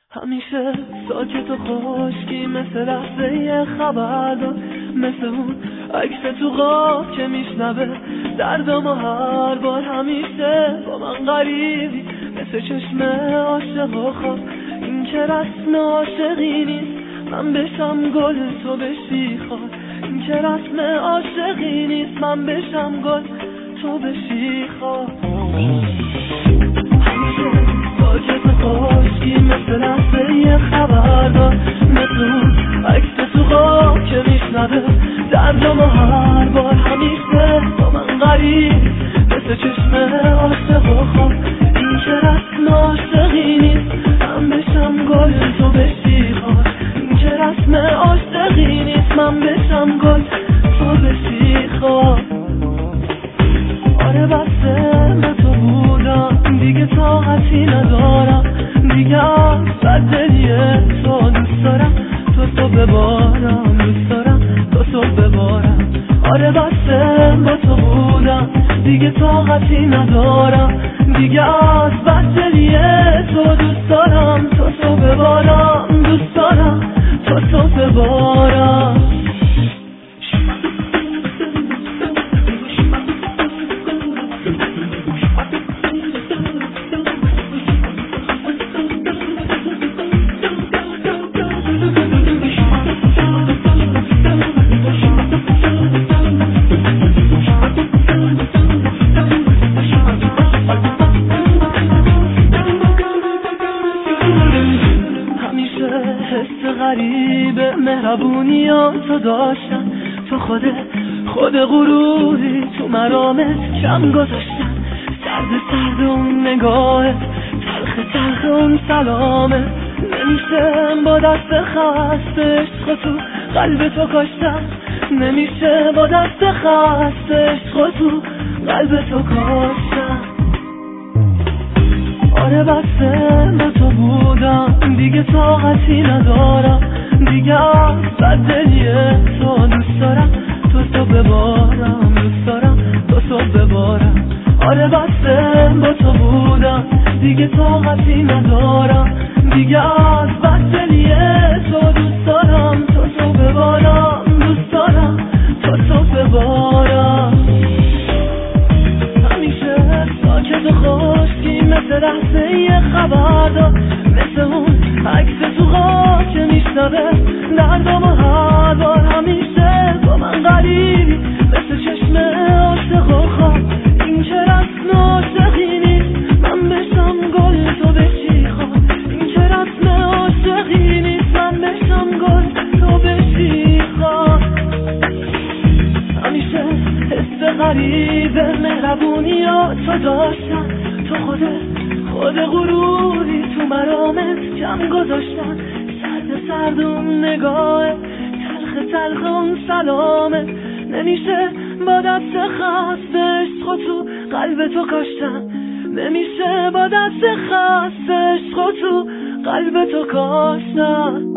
همیشه ساکت و خشکی مثل لحظه خبردار، مثل اون عکس تو خواب که میشنوه دردمو هر بار. همیشه با من غریبی مثل چشم عاشق و خواب. این که رسم عاشقی نیست من بشم گل تو بشی خار. این که رسم عاشقی نیست من بشم گل تو بشی خار. ساکت و خشکی مثل لحظه خبردار، مثل اون عکس تو خواب که میشنوه دردمو هر بار. همیشه با من غریب مثل چشم عاشق و خواب. این که رسم عاشقی نیست من بشم گل تو بشی خار. این که رسم عاشقی نیست من بشم گل تو بشی خار. آره بسه با تو بودم دیگه طاقتی ندارم، دیگه از بددلیه تو دوست دارم تو ببارم، دوست دارم تو ببارم. آره بسه با تو بودم دیگه طاقتی ندارم، دیگه از بددلیه تو دوست دارم تو ببارم، دوست دارم تو ببارم. غریب مهربونی تو داشتن، تو خود غروری تو مرامت کم گذاشتن. سرد اون نگاهت، تلخ اون سلامت. نمیشه با دست خسته عشق تو قلب تو کاشتن، نمیشه با دست خسته عشق تو قلب تو کاشتن. آره بسه با تو بودم دیگه طاقتی ندارم، دیگه از بددلیه تو دوست دارم تو ببارم، دوست دارم تو ببارم. آره بسه با تو بودم دیگه طاقتی ندارم، دیگه از بددلیه تو دوست دارم تو ببارم، دوست دارم تو ببارم. همیشه ساکت و خشکی مثل لحظه خبردار، مثل اون عکس تو خواب که میشنوه دردمو هر بار. همیشه با من غریبی مثل چشم عاشق و خواب. این که رسم عاشقی نیست من بشم گل تو بشی خار. این که رسم عاشقی نیست من بشم گل تو بشی خار. همیشه حس غریب مهربونی تو داشتن، تو خود غروری تو مرامت کم گذاشتن. سرد اون نگاه، تلخ اون سلامت. نمیشه با دست خسته عشق تو قلب تو کاشتن، نمیشه با دست خسته عشق تو قلب تو کاشتن.